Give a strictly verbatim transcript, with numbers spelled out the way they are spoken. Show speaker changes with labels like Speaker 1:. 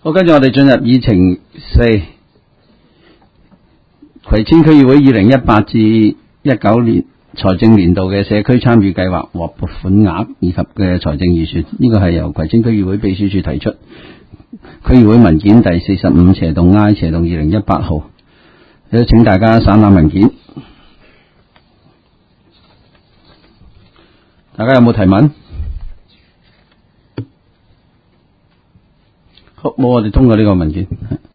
Speaker 1: 好，跟住我哋進入議程四，葵青區議會二零一八至一九年財政年度嘅社區參與計劃獲撥款額以及嘅財政預算，呢個係由葵青區議會秘書處提出。區議會文件第四十五斜洞 I 斜洞二零一八號，有請大家省覽文件。大家有冇提問？好，冇，我哋通過呢個文件。